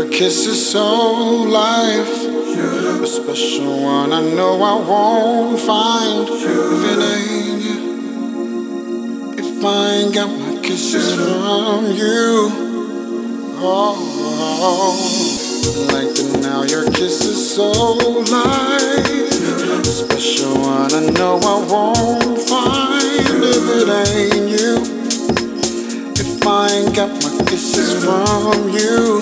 your kiss is so life. A special one I know I won't find if it ain't you. If I ain't got my kisses from you. Oh, like that now your kiss is so light. A special one I know I won't find if it ain't you. If I ain't got my kisses from you.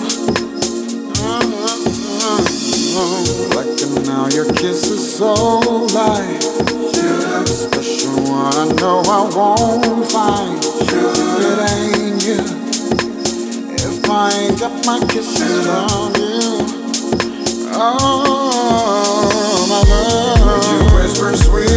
Like that now your kiss is so light. A special one I know I won't find if it ain't you. If I ain't got my kisses from you. Oh, my love. Would you whisper sweet